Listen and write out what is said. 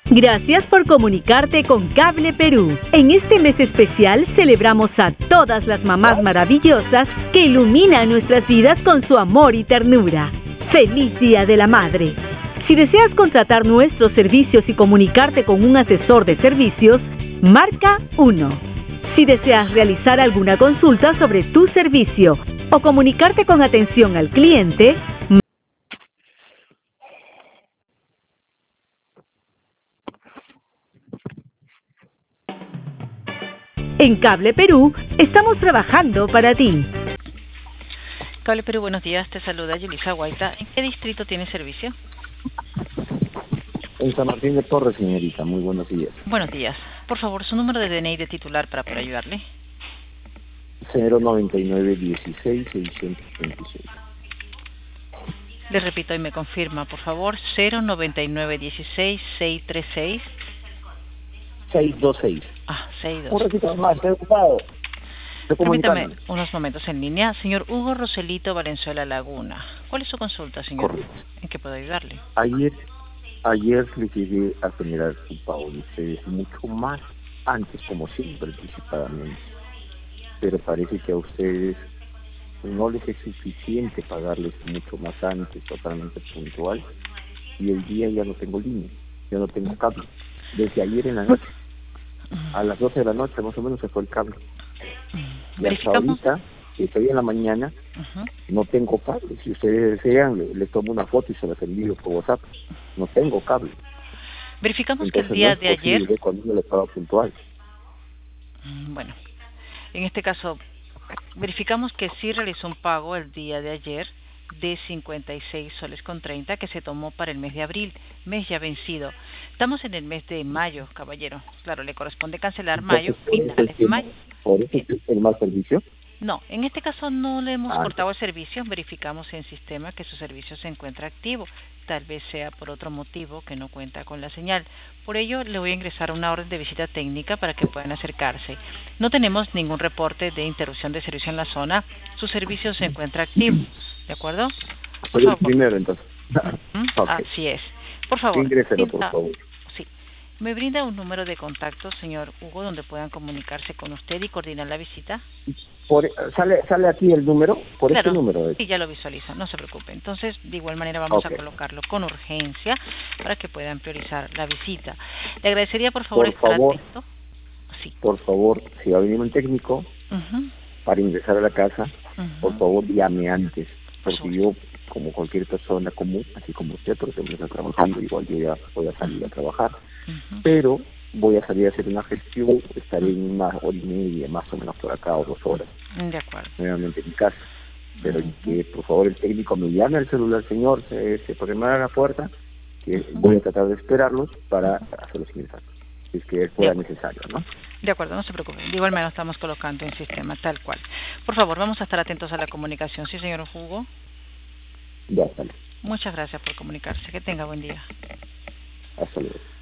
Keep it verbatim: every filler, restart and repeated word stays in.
Gracias por comunicarte con Cable Perú. En este mes especial celebramos a todas las mamás maravillosas que iluminan nuestras vidas con su amor y ternura. ¡Feliz Día de la Madre! Si deseas contratar nuestros servicios y comunicarte con un asesor de servicios, marca uno. Si deseas realizar alguna consulta sobre tu servicio o comunicarte con atención al cliente, en Cable Perú estamos trabajando para ti. Cable Perú, buenos días. Te saluda Yulisa Guaita. ¿En qué distrito tiene servicio? En San Martín de Porres, señorita. Muy buenos días. Buenos días. Por favor, su número de D N I de titular para poder ayudarle. cero noventa y nueve dieciséis seiscientos veintiséis. Le repito y me confirma, por favor. cero noventa y nueve dieciséis seiscientos treinta y seis. seiscientos veintiséis. Ah, seiscientos Un veintiséis. ratito más, estoy ocupado. Estoy Permítame comunicándome. unos momentos en línea. Señor Hugo Roselito Valenzuela Laguna. ¿Cuál es su consulta, señor? Correcto. ¿En qué puedo ayudarle? Ayer, ayer le llegué a generar un pago de ustedes mucho más antes, como siempre, anticipadamente. Pero parece que a ustedes no les es suficiente pagarles mucho más antes, totalmente puntual, y el día ya no tengo línea, ya no tengo cable. Desde ayer en la noche, a las doce de la noche más o menos se fue el cable. Y hasta ahorita, que estoy en la mañana, uh-huh. no tengo cable. Si ustedes desean, le, le tomo una foto y se las envío por WhatsApp. No tengo cable. Verificamos Entonces, que el día no es de ayer... posible cuando uno le paga puntual. Bueno, en este caso, verificamos que sí realizó un pago el día de ayer de cincuenta y seis soles con treinta que se tomó para el mes de abril, mes ya vencido. Estamos en el mes de mayo, caballero. Claro, le corresponde cancelar mayo, finales de mayo. ¿Por eso es el mal servicio? No, en este caso no le hemos Ah, cortado el servicio, verificamos en sistema que su servicio se encuentra activo, tal vez sea por otro motivo que no cuenta con la señal. Por ello le voy a ingresar una orden de visita técnica para que puedan acercarse. No tenemos ningún reporte de interrupción de servicio en la zona, su servicio se encuentra activo, ¿de acuerdo? Por Soy el favor. primero, entonces. Uh-huh. Okay. Así es. Por favor. Ingréselo, por favor. Sí. ¿Me brinda un número de contacto, señor Hugo, donde puedan comunicarse con usted y coordinar la visita? Por, ¿sale, ¿Sale aquí el número? Por claro, este número. sí, ya lo visualizo, no se preocupe. Entonces, de igual manera vamos Okay. a colocarlo con urgencia para que puedan priorizar la visita. Le agradecería, por favor, Por estar favor. atento. Sí. Por favor, si va a venir un técnico Uh-huh. para ingresar a la casa, Uh-huh. por favor llame antes, porque Por yo, como cualquier persona común, así como usted, porque me está trabajando, igual yo ya voy a salir a trabajar, Uh-huh. pero voy a salir a hacer una gestión, estaré en una hora y media, más o menos por acá, o dos horas, De acuerdo. nuevamente en mi casa. Pero Uh-huh. que por favor el técnico me llame al celular, señor, se, se pone mal a la puerta, que voy a tratar de esperarlos para hacerlos ingresar, si es que fuera Bien. necesario, ¿no? De acuerdo, no se preocupe. De igual manera estamos colocando en sistema tal cual. Por favor, vamos a estar atentos a la comunicación. Sí, señor Hugo. Ya, hasta luego. Muchas gracias por comunicarse. Que tenga buen día. Hasta luego.